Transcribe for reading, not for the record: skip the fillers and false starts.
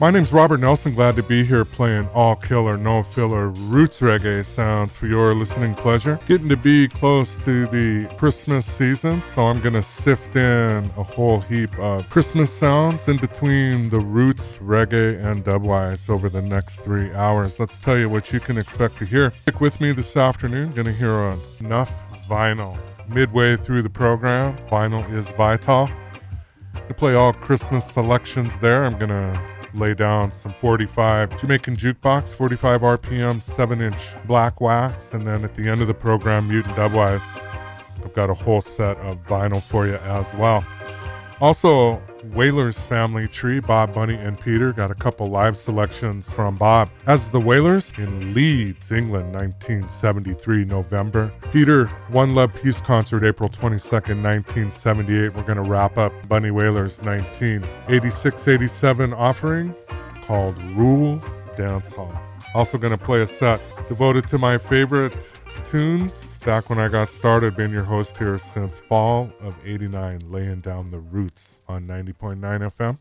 My name's Robert Nelson. Glad to be here playing all killer, no filler roots reggae sounds for your listening pleasure. Getting to be close to the Christmas season, so I'm going to sift in a whole heap of Christmas sounds in between the roots, reggae, and dubwise over the next 3 hours. Let's tell you what you can expect to hear. Stick with me this afternoon. Going to hear enough vinyl. Midway through the program, vinyl is vital. To play all Christmas selections there, I'm going to lay down some 45 Jamaican Jukebox, 45 RPM, 7-inch black wax, and then at the end of the program, Mutant Dubwise. I've got a whole set of vinyl for you as well. Also, Wailers family tree, Bob, Bunny, and Peter. Got a couple live selections from Bob. As the Wailers in Leeds, England, 1973, November. Peter, One Love Peace Concert, April 22nd, 1978. We're going to wrap up Bunny Wailers' 1986-87 offering called Rule Dance Hall. Also going to play a set devoted to my favorite tunes. Back when I got started, been your host here since fall of '89, laying down the roots on 90.9 FM.